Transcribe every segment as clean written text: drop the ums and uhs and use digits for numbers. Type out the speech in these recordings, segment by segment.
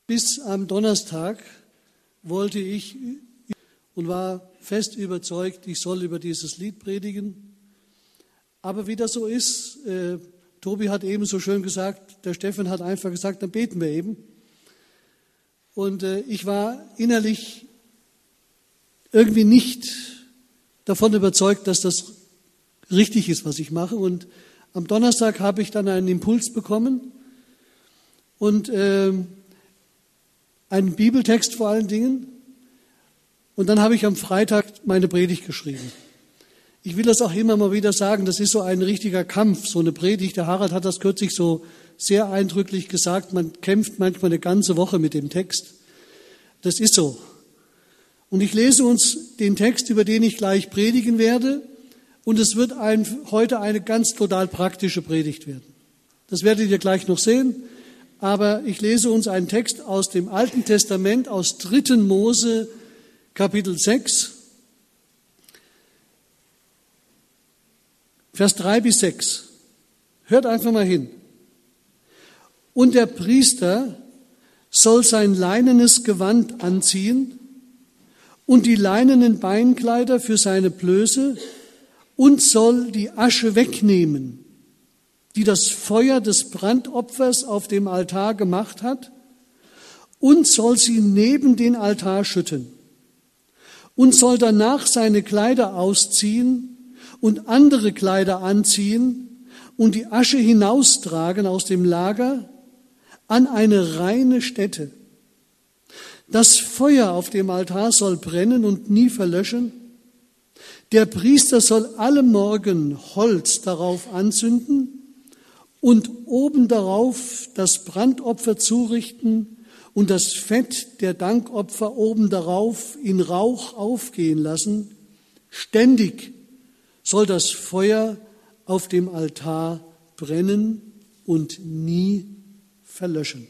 Bis am Donnerstag wollte ich und war fest überzeugt, ich soll über dieses Lied predigen. Aber wie das so ist, Tobi hat eben so schön gesagt, der Stefan hat einfach gesagt, dann beten wir eben. Und ich war innerlich irgendwie nicht davon überzeugt, dass das richtig ist, was ich mache. Und am Donnerstag habe ich dann einen Impuls bekommen und einen Bibeltext vor allen Dingen. Und dann habe ich am Freitag meine Predigt geschrieben. Ich will das auch immer mal wieder sagen, das ist so ein richtiger Kampf, so eine Predigt. Der Harald hat das kürzlich so sehr eindrücklich gesagt, man kämpft manchmal eine ganze Woche mit dem Text. Das ist so. Und ich lese uns den Text, über den ich gleich predigen werde, und es wird heute eine ganz total praktische Predigt werden. Das werdet ihr gleich noch sehen. Aber ich lese uns einen Text aus dem Alten Testament, aus 3. Mose, Kapitel 6, Vers 3 bis 6. Hört einfach mal hin. Und der Priester soll sein leinenes Gewand anziehen und die leinenen Beinkleider für seine Blöße und soll die Asche wegnehmen, die das Feuer des Brandopfers auf dem Altar gemacht hat, und soll sie neben den Altar schütten und soll danach seine Kleider ausziehen und andere Kleider anziehen und die Asche hinaustragen aus dem Lager an eine reine Stätte. Das Feuer auf dem Altar soll brennen und nie verlöschen. Der Priester soll alle Morgen Holz darauf anzünden und oben darauf das Brandopfer zurichten und das Fett der Dankopfer oben darauf in Rauch aufgehen lassen. Ständig soll das Feuer auf dem Altar brennen und nie verlöschen.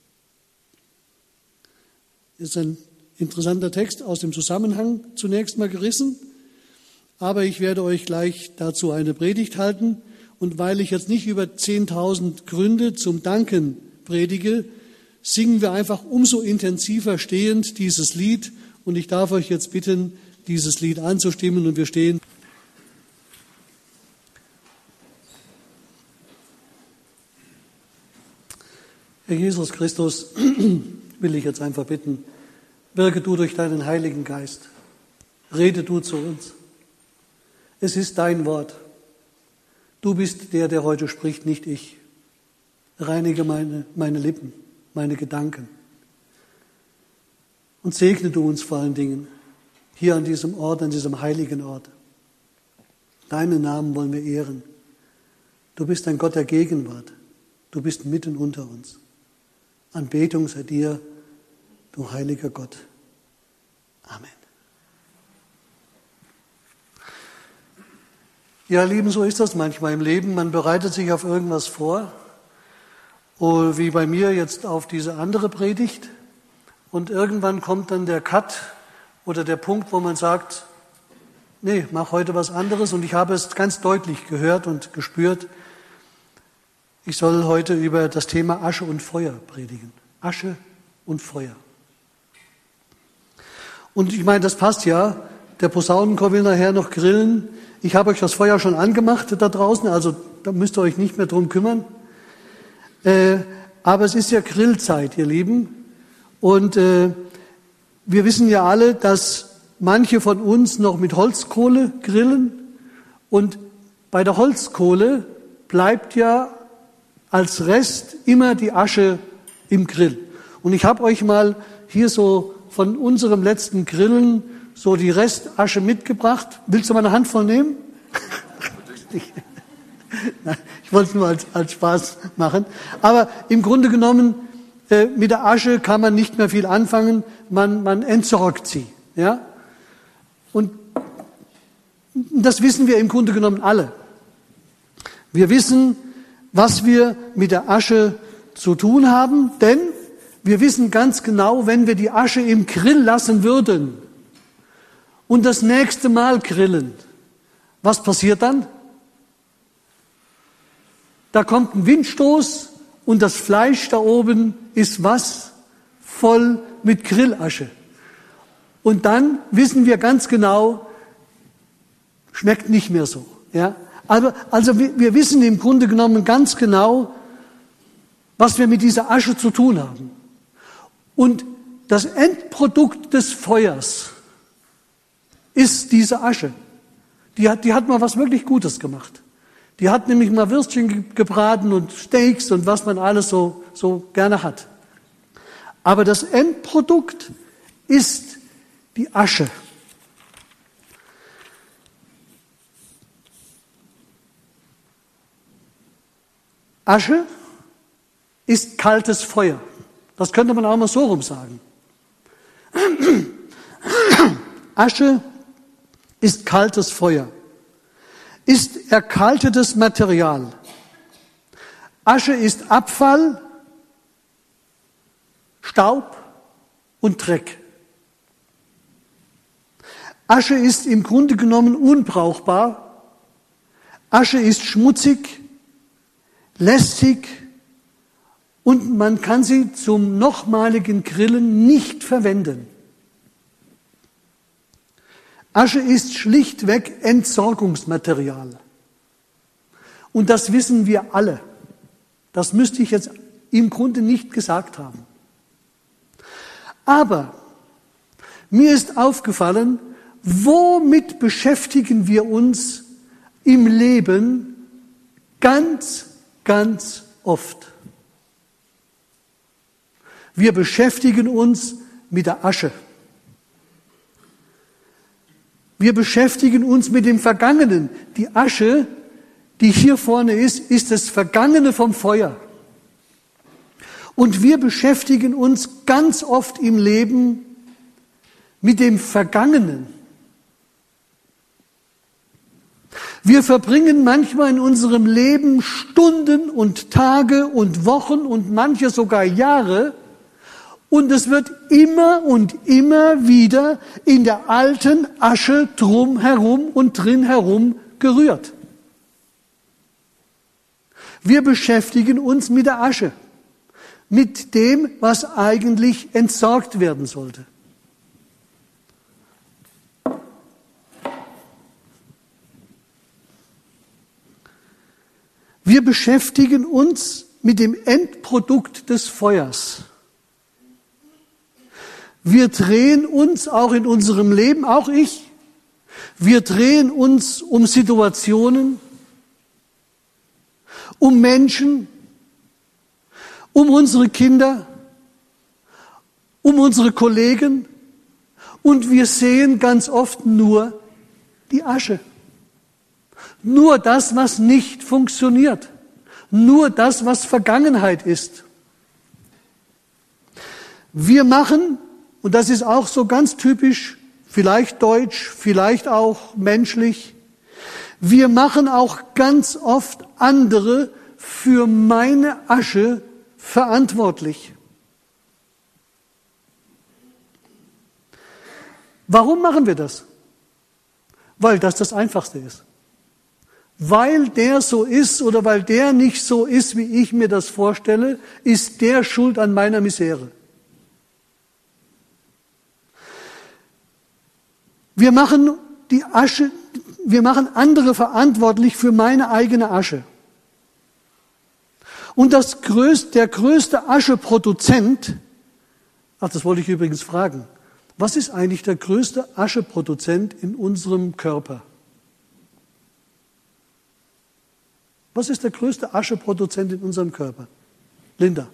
Das ist ein interessanter Text, aus dem Zusammenhang zunächst mal gerissen, aber ich werde euch gleich dazu eine Predigt halten. Und weil ich jetzt nicht über 10.000 Gründe zum Danken predige, singen wir einfach umso intensiver stehend dieses Lied. Und ich darf euch jetzt bitten, dieses Lied anzustimmen. Und wir stehen. Herr Jesus Christus, will ich jetzt einfach bitten, wirke du durch deinen Heiligen Geist. Rede du zu uns. Es ist dein Wort. Du bist der heute spricht, nicht ich. Reinige meine Lippen, meine Gedanken. Und segne du uns vor allen Dingen hier an diesem Ort, an diesem heiligen Ort. Deinen Namen wollen wir ehren. Du bist ein Gott der Gegenwart. Du bist mitten unter uns. Anbetung sei dir, du heiliger Gott. Amen. Ja, Lieben, so ist das manchmal im Leben. Man bereitet sich auf irgendwas vor, wie bei mir jetzt auf diese andere Predigt. Und irgendwann kommt dann der Cut oder der Punkt, wo man sagt, nee, mach heute was anderes. Und ich habe es ganz deutlich gehört und gespürt. Ich soll heute über das Thema Asche und Feuer predigen. Asche und Feuer. Und ich meine, das passt ja. Der Posaunenchor will nachher noch grillen. Ich habe euch das Feuer schon angemacht da draußen, also da müsst ihr euch nicht mehr drum kümmern. Aber es ist ja Grillzeit, ihr Lieben. Und wir wissen ja alle, dass manche von uns noch mit Holzkohle grillen. Und bei der Holzkohle bleibt ja als Rest immer die Asche im Grill. Und ich habe euch mal hier so von unserem letzten Grillen so die Restasche mitgebracht. Willst du mal eine Handvoll nehmen? Ich wollte es nur als Spaß machen. Aber im Grunde genommen, mit der Asche kann man nicht mehr viel anfangen. Man entsorgt sie. Ja? Und das wissen wir im Grunde genommen alle. Wir wissen, was wir mit der Asche zu tun haben, denn wir wissen ganz genau, wenn wir die Asche im Grill lassen würden, und das nächste Mal grillen, was passiert dann? Da kommt ein Windstoß und das Fleisch da oben ist was? voll mit Grillasche. Und dann wissen wir ganz genau, schmeckt nicht mehr so. Ja? Also wir wissen im Grunde genommen ganz genau, was wir mit dieser Asche zu tun haben. Und das Endprodukt des Feuers ist diese Asche. Die hat mal was wirklich Gutes gemacht. Die hat nämlich mal Würstchen gebraten und Steaks und was man alles so gerne hat. Aber das Endprodukt ist die Asche. Asche ist kaltes Feuer. Das könnte man auch mal so rum sagen. Asche ist kaltes Feuer, ist erkaltetes Material. Asche ist Abfall, Staub und Dreck. Asche ist im Grunde genommen unbrauchbar. Asche ist schmutzig, lästig und man kann sie zum nochmaligen Grillen nicht verwenden. Asche ist schlichtweg Entsorgungsmaterial. Und das wissen wir alle. Das müsste ich jetzt im Grunde nicht gesagt haben. Aber mir ist aufgefallen, womit beschäftigen wir uns im Leben ganz, ganz oft? Wir beschäftigen uns mit der Asche. Wir beschäftigen uns mit dem Vergangenen. Die Asche, die hier vorne ist das Vergangene vom Feuer. Und wir beschäftigen uns ganz oft im Leben mit dem Vergangenen. Wir verbringen manchmal in unserem Leben Stunden und Tage und Wochen und manche sogar Jahre. Und es wird immer und immer wieder in der alten Asche drumherum und drin herum gerührt. Wir beschäftigen uns mit der Asche, mit dem, was eigentlich entsorgt werden sollte. Wir beschäftigen uns mit dem Endprodukt des Feuers. Wir drehen uns auch in unserem Leben, auch ich, wir drehen uns um Situationen, um Menschen, um unsere Kinder, um unsere Kollegen und wir sehen ganz oft nur die Asche. Nur das, was nicht funktioniert. Nur das, was Vergangenheit ist. Wir machen, und das ist auch so ganz typisch, vielleicht deutsch, vielleicht auch menschlich, wir machen auch ganz oft andere für meine Asche verantwortlich. Warum machen wir das? Weil das Einfachste ist. Weil der so ist oder weil der nicht so ist, wie ich mir das vorstelle, ist der schuld an meiner Misere. Wir machen andere verantwortlich für meine eigene Asche. Und der größte Ascheproduzent, das wollte ich übrigens fragen, was ist eigentlich der größte Ascheproduzent in unserem Körper? Was ist der größte Ascheproduzent in unserem Körper? Linda.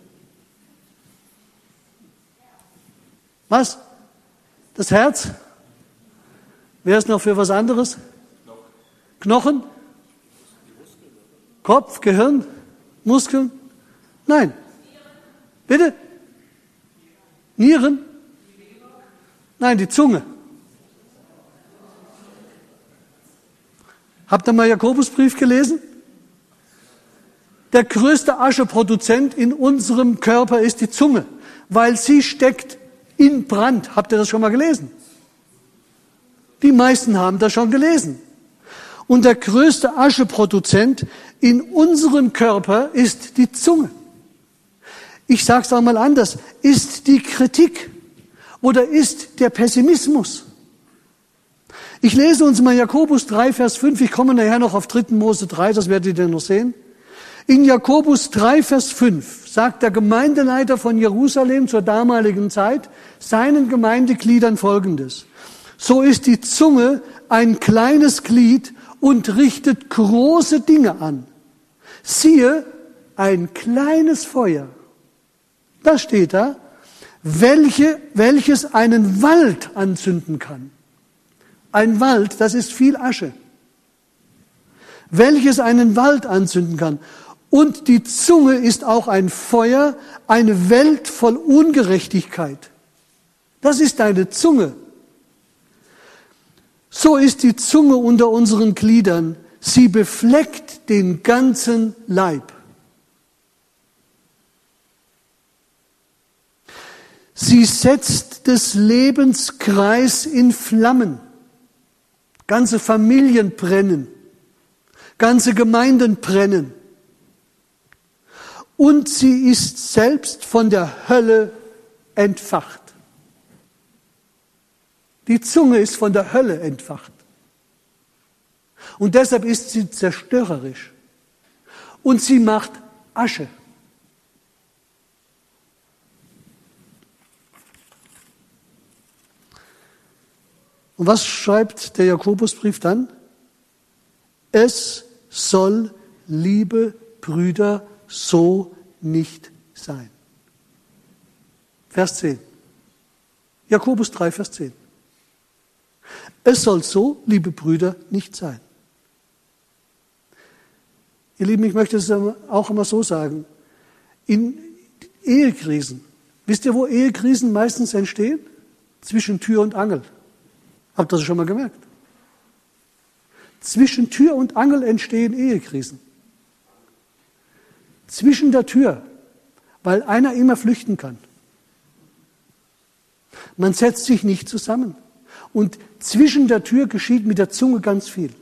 Was? Das Herz? Wer ist noch für was anderes? Knochen? Kopf, Gehirn? Muskeln? Nein. Bitte? Nieren? Nein, die Zunge. Habt ihr mal Jakobusbrief gelesen? Der größte Ascheproduzent in unserem Körper ist die Zunge, weil sie steckt in Brand. Habt ihr das schon mal gelesen? Die meisten haben das schon gelesen. Und der größte Ascheproduzent in unserem Körper ist die Zunge. ich sage es auch mal anders, ist die Kritik oder ist der Pessimismus? Ich lese uns mal Jakobus 3, Vers 5, ich komme nachher noch auf 3. Mose 3, das werdet ihr noch sehen. In Jakobus 3, Vers 5 sagt der Gemeindeleiter von Jerusalem zur damaligen Zeit seinen Gemeindegliedern Folgendes: So ist die Zunge ein kleines Glied und richtet große Dinge an. Siehe, ein kleines Feuer, das steht da, welches einen Wald anzünden kann. Ein Wald, das ist viel Asche. Welches einen Wald anzünden kann. Und die Zunge ist auch ein Feuer, eine Welt voll Ungerechtigkeit. Das ist deine Zunge. So ist die Zunge unter unseren Gliedern. Sie befleckt den ganzen Leib. Sie setzt des Lebens Kreis in Flammen. Ganze Familien brennen. Ganze Gemeinden brennen. Und sie ist selbst von der Hölle entfacht. Die Zunge ist von der Hölle entfacht. Und deshalb ist sie zerstörerisch. Und sie macht Asche. Und was schreibt der Jakobusbrief dann? Es soll, liebe Brüder, so nicht sein. Vers 10. Jakobus 3, Vers 10. Es soll so, liebe Brüder, nicht sein. Ihr Lieben, ich möchte es auch immer so sagen. In Ehekrisen, wisst ihr, wo Ehekrisen meistens entstehen? Zwischen Tür und Angel. Habt ihr das schon mal gemerkt? Zwischen Tür und Angel entstehen Ehekrisen. Zwischen der Tür, weil einer immer flüchten kann. Man setzt sich nicht zusammen. Und zwischen der Tür geschieht mit der Zunge ganz viel.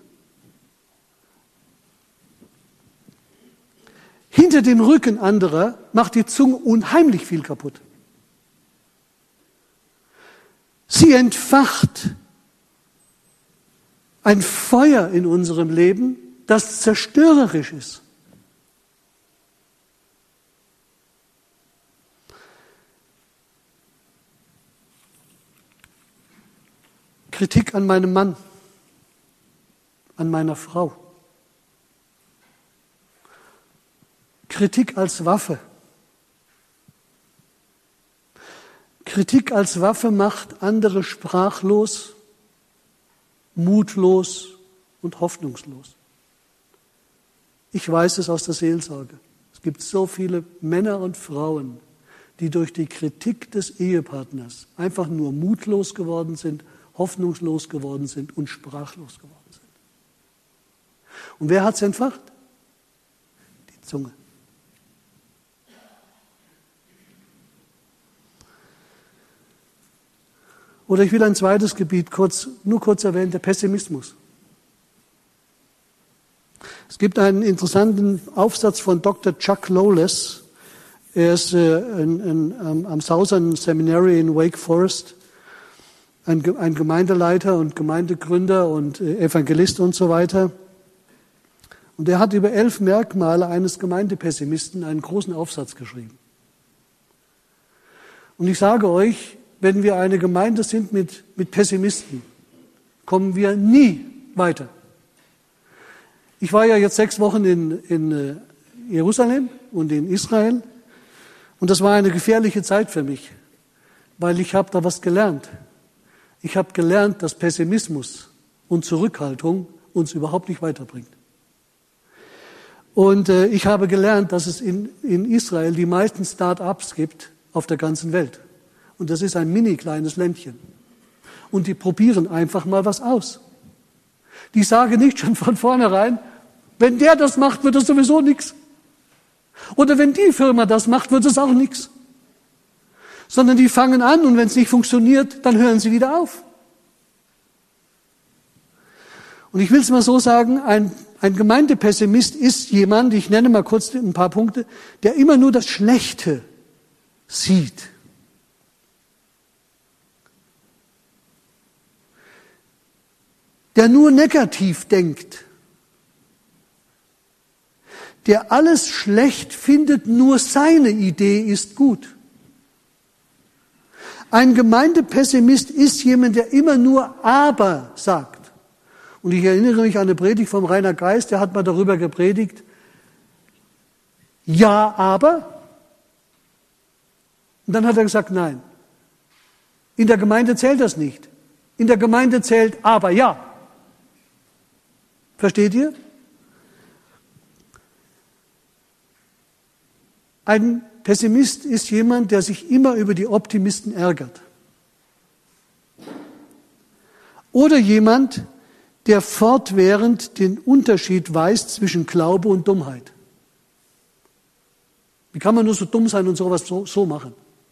Hinter dem Rücken anderer macht die Zunge unheimlich viel kaputt. Sie entfacht ein Feuer in unserem Leben, das zerstörerisch ist. Kritik an meinem Mann, an meiner Frau. Kritik als Waffe. Kritik als Waffe macht andere sprachlos, mutlos und hoffnungslos. Ich weiß es aus der Seelsorge. Es gibt so viele Männer und Frauen, die durch die Kritik des Ehepartners einfach nur mutlos geworden sind, hoffnungslos geworden sind und sprachlos geworden sind. Und wer hat es entfacht? Die Zunge. Oder ich will ein zweites Gebiet nur kurz erwähnen, der Pessimismus. Es gibt einen interessanten Aufsatz von Dr. Chuck Lowless. Er ist am Southern Seminary in Wake Forest, ein Gemeindeleiter und Gemeindegründer und Evangelist und so weiter. Und er hat über 11 Merkmale eines Gemeindepessimisten einen großen Aufsatz geschrieben. Und ich sage euch, wenn wir eine Gemeinde sind mit Pessimisten, kommen wir nie weiter. Ich war ja jetzt 6 Wochen in Jerusalem und in Israel und das war eine gefährliche Zeit für mich, weil ich habe da was gelernt. Ich habe gelernt, dass Pessimismus und Zurückhaltung uns überhaupt nicht weiterbringt. Und ich habe gelernt, dass es in Israel die meisten Start-ups gibt auf der ganzen Welt. Und das ist ein mini kleines Ländchen. Und die probieren einfach mal was aus. Die sagen nicht schon von vornherein, wenn der das macht, wird es sowieso nichts. Oder wenn die Firma das macht, wird es auch nichts. Sondern die fangen an und wenn es nicht funktioniert, dann hören sie wieder auf. Und ich will es mal so sagen, ein Gemeindepessimist ist jemand, ich nenne mal kurz ein paar Punkte, der immer nur das Schlechte sieht. Der nur negativ denkt, der alles schlecht findet, nur seine Idee ist gut. Ein Gemeindepessimist ist jemand, der immer nur aber sagt. Und ich erinnere mich an eine Predigt vom Rainer Geist, der hat mal darüber gepredigt, ja, aber. Und dann hat er gesagt, nein, in der Gemeinde zählt das nicht. In der Gemeinde zählt aber ja. Versteht ihr? Ein Pessimist ist jemand, der sich immer über die Optimisten ärgert. Oder jemand, der fortwährend den Unterschied weiß zwischen Glaube und Dummheit. Wie kann man nur so dumm sein und sowas so machen?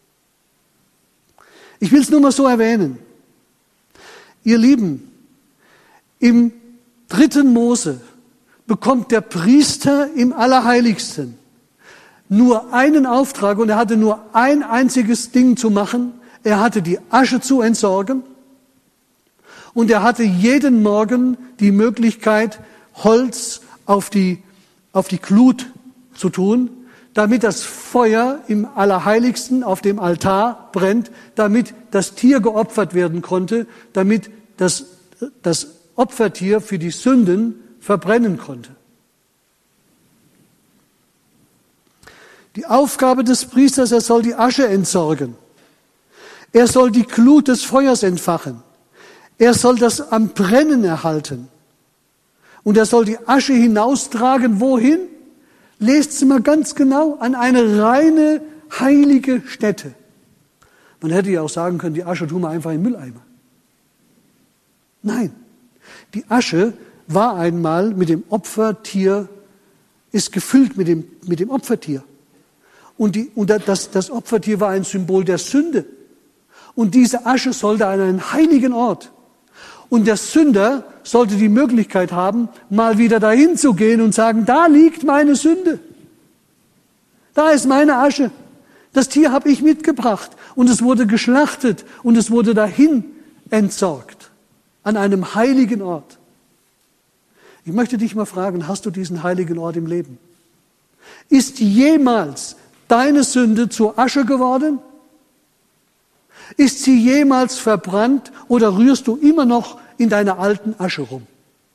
Ich will es nur mal so erwähnen. Ihr Lieben, im 3. Mose bekommt der Priester im Allerheiligsten nur einen Auftrag und er hatte nur ein einziges Ding zu machen. Er hatte die Asche zu entsorgen und er hatte jeden Morgen die Möglichkeit, Holz auf die Glut zu tun, damit das Feuer im Allerheiligsten auf dem Altar brennt, damit das Tier geopfert werden konnte, damit das Opfertier für die Sünden verbrennen konnte. Die Aufgabe des Priesters, er soll die Asche entsorgen. Er soll die Glut des Feuers entfachen. Er soll das am Brennen erhalten. Und er soll die Asche hinaustragen, wohin? Lest sie mal ganz genau, an eine reine, heilige Stätte. Man hätte ja auch sagen können, die Asche tun wir einfach in den Mülleimer. Nein, die Asche war einmal mit dem Opfertier, ist gefüllt mit dem Opfertier. Und das Opfertier war ein Symbol der Sünde. Und diese Asche sollte an einen heiligen Ort. Und der Sünder sollte die Möglichkeit haben, mal wieder dahin zu gehen und sagen, da liegt meine Sünde. Da ist meine Asche. Das Tier habe ich mitgebracht. Und es wurde geschlachtet und es wurde dahin entsorgt. An einem heiligen Ort. Ich möchte dich mal fragen, hast du diesen heiligen Ort im Leben? Ist jemals deine Sünde zur Asche geworden? Ist sie jemals verbrannt oder rührst du immer noch in deiner alten Asche rum?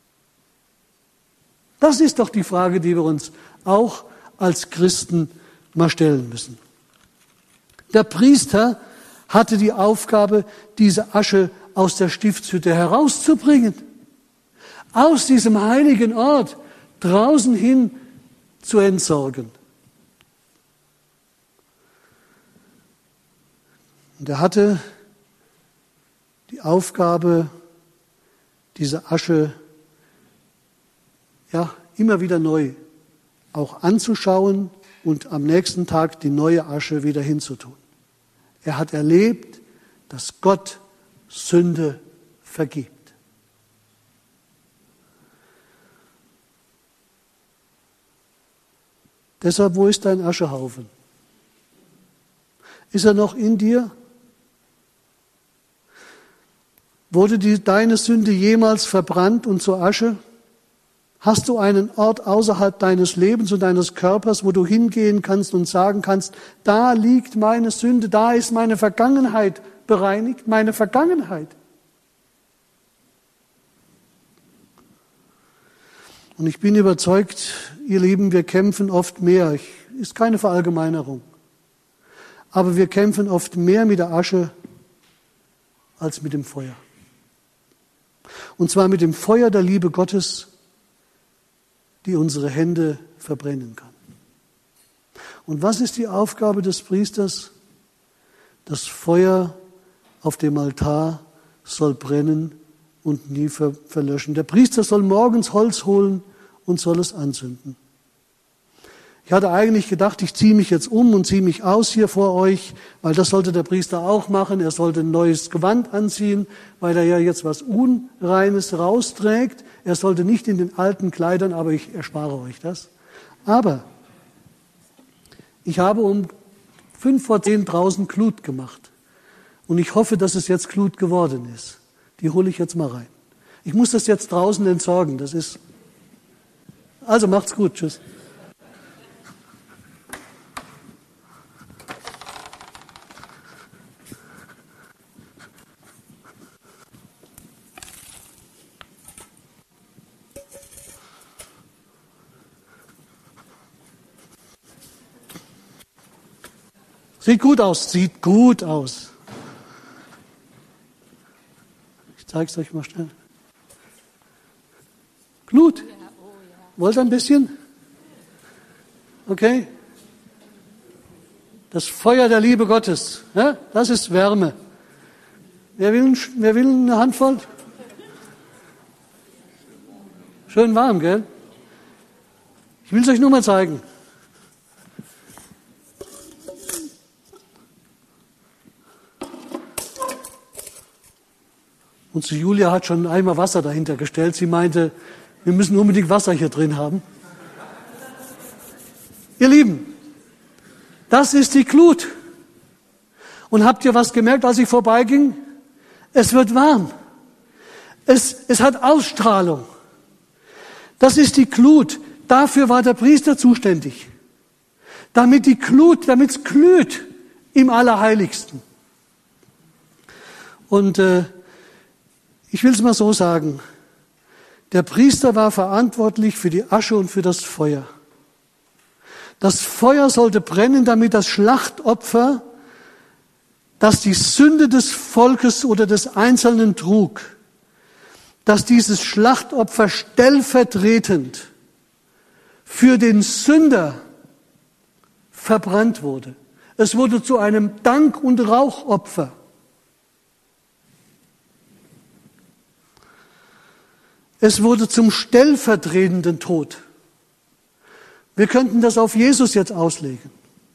Das ist doch die Frage, die wir uns auch als Christen mal stellen müssen. Der Priester hatte die Aufgabe, diese Asche aus der Stiftshütte herauszubringen, aus diesem heiligen Ort draußen hin zu entsorgen. Und er hatte die Aufgabe, diese Asche immer wieder neu auch anzuschauen und am nächsten Tag die neue Asche wieder hinzutun. Er hat erlebt, dass Gott Sünde vergibt. Deshalb, wo ist dein Aschehaufen? Ist er noch in dir? Wurde deine Sünde jemals verbrannt und zur Asche? Hast du einen Ort außerhalb deines Lebens und deines Körpers, wo du hingehen kannst und sagen kannst, da liegt meine Sünde, da ist meine Vergangenheit bereinigt, meine Vergangenheit. Und ich bin überzeugt, ihr Lieben, wir kämpfen oft mehr, ist keine Verallgemeinerung, aber wir kämpfen oft mehr mit der Asche als mit dem Feuer. Und zwar mit dem Feuer der Liebe Gottes, die unsere Hände verbrennen kann. Und was ist die Aufgabe des Priesters? Das Feuer auf dem Altar soll brennen und nie verlöschen. Der Priester soll morgens Holz holen und soll es anzünden. Ich hatte eigentlich gedacht, ich ziehe mich jetzt um und ziehe mich aus hier vor euch, weil das sollte der Priester auch machen. Er sollte ein neues Gewand anziehen, weil er ja jetzt was Unreines rausträgt. Er sollte nicht in den alten Kleidern, aber ich erspare euch das. Aber ich habe 5:10 draußen Glut gemacht. Und ich hoffe, dass es jetzt Glut geworden ist. Die hole ich jetzt mal rein. Ich muss das jetzt draußen entsorgen. Also macht's gut. Tschüss. Sieht gut aus. Ich zeige es euch mal schnell. Glut. Wollt ihr ein bisschen? Okay. Das Feuer der Liebe Gottes. Ja, das ist Wärme. Wer will eine Handvoll? Schön warm, gell? Ich will es euch nur mal zeigen. Unsere Julia hat schon einen Eimer Wasser dahinter gestellt. Sie meinte, wir müssen unbedingt Wasser hier drin haben. Ihr Lieben, das ist die Glut. Und habt ihr was gemerkt, als ich vorbeiging? Es wird warm. Es hat Ausstrahlung. Das ist die Glut. Dafür war der Priester zuständig. Damit es glüht im Allerheiligsten. Und ich will es mal so sagen. Der Priester war verantwortlich für die Asche und für das Feuer. Das Feuer sollte brennen, damit das Schlachtopfer, das die Sünde des Volkes oder des Einzelnen trug, dass dieses Schlachtopfer stellvertretend für den Sünder verbrannt wurde. Es wurde zu einem Dank- und Rauchopfer. Es wurde zum stellvertretenden Tod. Wir könnten das auf Jesus jetzt auslegen.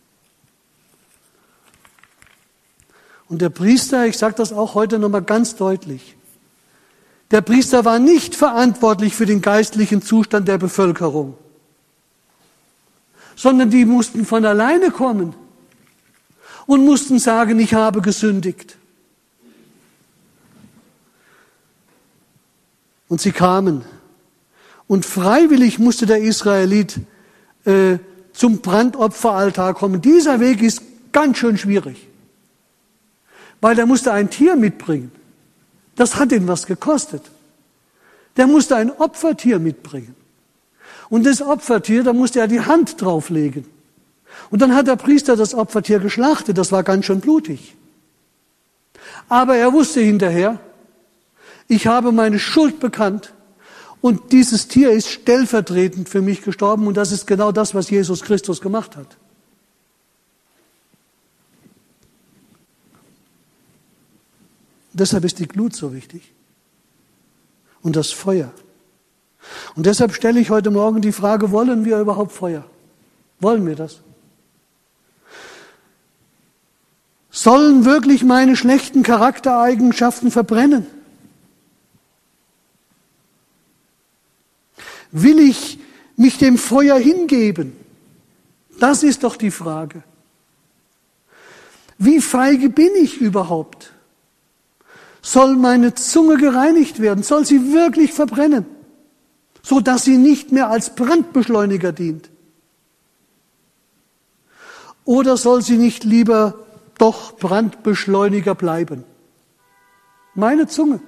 Und der Priester, ich sage das auch heute nochmal ganz deutlich, der Priester war nicht verantwortlich für den geistlichen Zustand der Bevölkerung, sondern die mussten von alleine kommen und mussten sagen, ich habe gesündigt. Und sie kamen. Und freiwillig musste der Israelit zum Brandopferaltar kommen. Dieser Weg ist ganz schön schwierig, weil er musste ein Tier mitbringen. Das hat ihn was gekostet. Der musste ein Opfertier mitbringen. Und das Opfertier, da musste er die Hand drauflegen. Und dann hat der Priester das Opfertier geschlachtet. Das war ganz schön blutig. Aber er wusste hinterher, ich habe meine Schuld bekannt und dieses Tier ist stellvertretend für mich gestorben und das ist genau das, was Jesus Christus gemacht hat. Deshalb ist die Glut so wichtig und das Feuer. Und deshalb stelle ich heute Morgen die Frage, wollen wir überhaupt Feuer? Wollen wir das? Sollen wirklich meine schlechten Charaktereigenschaften verbrennen? Will ich mich dem Feuer hingeben? Das ist doch die Frage. Wie feige bin ich überhaupt? Soll meine Zunge gereinigt werden? Soll sie wirklich verbrennen? Sodass sie nicht mehr als Brandbeschleuniger dient? Oder soll sie nicht lieber doch Brandbeschleuniger bleiben? Meine Zunge.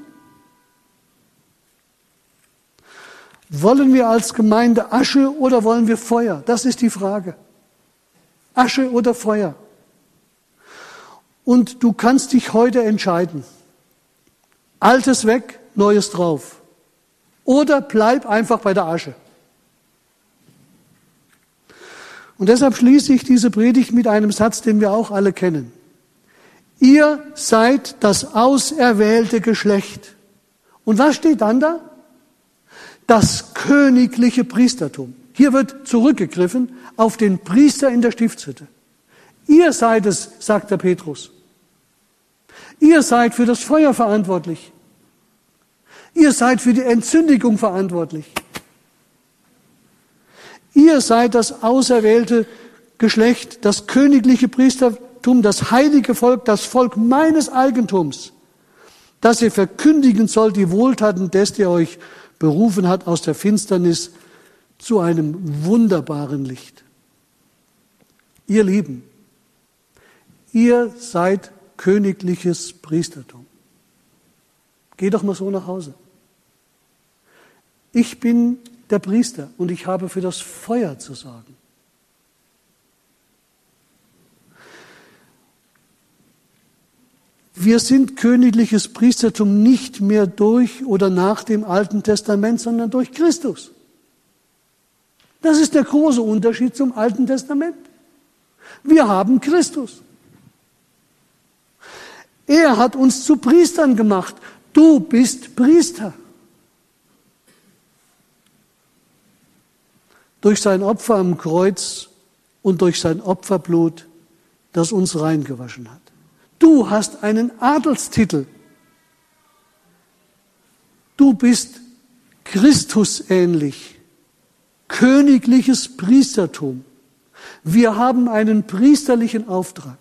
Wollen wir als Gemeinde Asche oder wollen wir Feuer? Das ist die Frage. Asche oder Feuer? Und du kannst dich heute entscheiden. Altes weg, Neues drauf. Oder bleib einfach bei der Asche. Und deshalb schließe ich diese Predigt mit einem Satz, den wir auch alle kennen. Ihr seid das auserwählte Geschlecht. Und was steht dann da? Das königliche Priestertum. Hier wird zurückgegriffen auf den Priester in der Stiftshütte. Ihr seid es, sagt der Petrus. Ihr seid für das Feuer verantwortlich. Ihr seid für die Entsündigung verantwortlich. Ihr seid das auserwählte Geschlecht, das königliche Volktum, das heilige Volk, das Volk meines Eigentums, dass ihr verkündigen sollt die Wohltaten des, der euch berufen hat aus der Finsternis zu einem wunderbaren Licht. Ihr Lieben, ihr seid königliches Priestertum. Geh doch mal so nach Hause. Ich bin der Priester und ich habe für das Feuer zu sorgen. Wir sind königliches Priestertum nicht mehr durch oder nach dem Alten Testament, sondern durch Christus. Das ist der große Unterschied zum Alten Testament. Wir haben Christus. Er hat uns zu Priestern gemacht. Du bist Priester. Durch sein Opfer am Kreuz und durch sein Opferblut, das uns reingewaschen hat. Du hast einen Adelstitel. Du bist Christusähnlich. Königliches Priestertum. Wir haben einen priesterlichen Auftrag.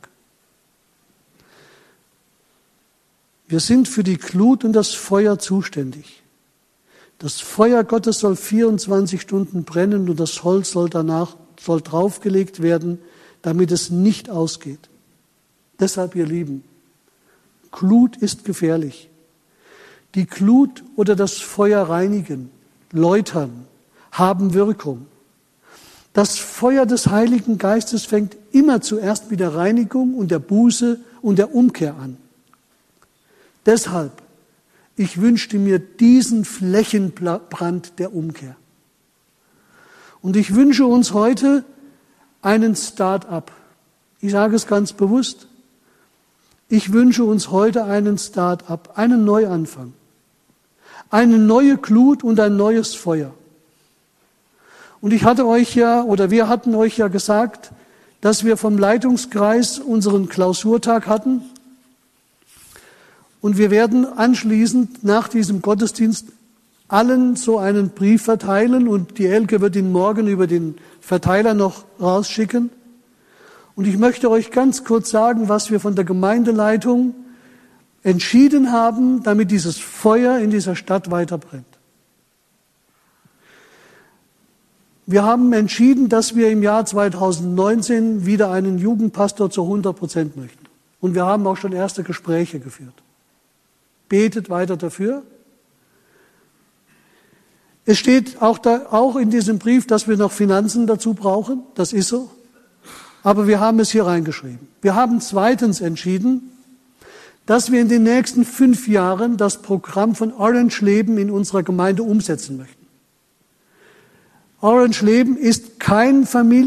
Wir sind für die Glut und das Feuer zuständig. Das Feuer Gottes soll 24 Stunden brennen und das Holz soll draufgelegt werden, damit es nicht ausgeht. Deshalb, ihr Lieben, Glut ist gefährlich. Die Glut oder das Feuer reinigen, läutern, haben Wirkung. Das Feuer des Heiligen Geistes fängt immer zuerst mit der Reinigung und der Buße und der Umkehr an. Deshalb, ich wünschte mir diesen Flächenbrand der Umkehr. Und ich wünsche uns heute einen Start-up. Ich sage es ganz bewusst. Ich wünsche uns heute einen Start-up, einen Neuanfang. Eine neue Glut und ein neues Feuer. Und wir hatten euch ja gesagt, dass wir vom Leitungskreis unseren Klausurtag hatten. Und wir werden anschließend nach diesem Gottesdienst allen so einen Brief verteilen und die Elke wird ihn morgen über den Verteiler noch rausschicken. Und ich möchte euch ganz kurz sagen, was wir von der Gemeindeleitung entschieden haben, damit dieses Feuer in dieser Stadt weiter brennt. Wir haben entschieden, dass wir im Jahr 2019 wieder einen Jugendpastor zu 100% möchten. Und wir haben auch schon erste Gespräche geführt. Betet weiter dafür. Es steht auch in diesem Brief, dass wir noch Finanzen dazu brauchen. Das ist so. Aber wir haben es hier reingeschrieben. Wir haben zweitens entschieden, dass wir in den nächsten 5 Jahren das Programm von Orange Leben in unserer Gemeinde umsetzen möchten. Orange Leben ist kein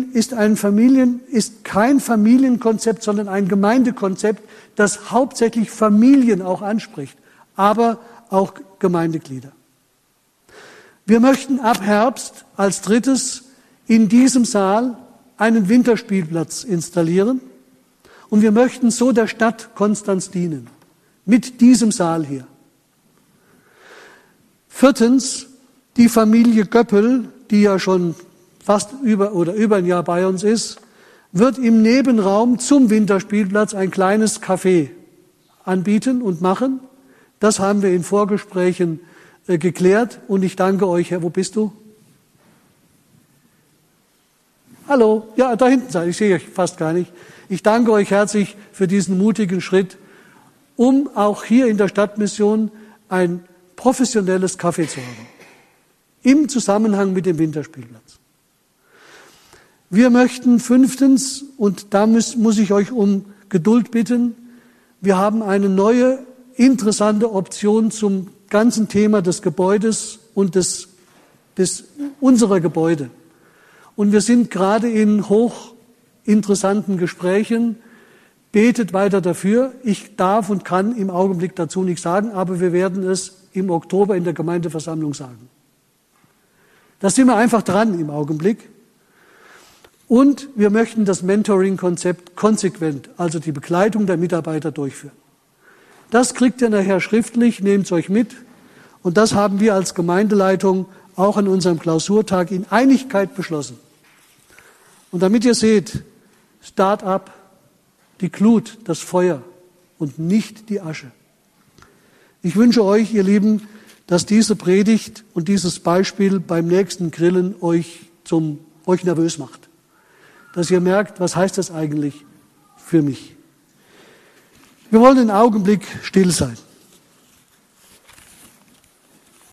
Familienkonzept, sondern ein Gemeindekonzept, das hauptsächlich Familien auch anspricht, aber auch Gemeindeglieder. Wir möchten ab Herbst als drittes in diesem Saal einen Winterspielplatz installieren und wir möchten so der Stadt Konstanz dienen, mit diesem Saal hier. Viertens, die Familie Göppel, die ja schon fast über ein Jahr bei uns ist, wird im Nebenraum zum Winterspielplatz ein kleines Café anbieten und machen. Das haben wir in Vorgesprächen geklärt und ich danke euch, Herr, wo bist du? Hallo, ja, da hinten seid ihr, ich sehe euch fast gar nicht. Ich danke euch herzlich für diesen mutigen Schritt, um auch hier in der Stadtmission ein professionelles Café zu haben. Im Zusammenhang mit dem Winterspielplatz. Wir möchten fünftens, und da muss ich euch um Geduld bitten, wir haben eine neue, interessante Option zum ganzen Thema des Gebäudes und unserer Gebäude. Und wir sind gerade in hochinteressanten Gesprächen. Betet weiter dafür. Ich darf und kann im Augenblick dazu nichts sagen, aber wir werden es im Oktober in der Gemeindeversammlung sagen. Da sind wir einfach dran im Augenblick. Und wir möchten das Mentoring-Konzept konsequent, also die Begleitung der Mitarbeiter durchführen. Das kriegt ihr nachher schriftlich, nehmt es euch mit. Und das haben wir als Gemeindeleitung auch an unserem Klausurtag in Einigkeit beschlossen. Und damit ihr seht, Start-up, die Glut, das Feuer und nicht die Asche. Ich wünsche euch, ihr Lieben, dass diese Predigt und dieses Beispiel beim nächsten Grillen euch nervös macht. Dass ihr merkt, was heißt das eigentlich für mich? Wir wollen einen Augenblick still sein.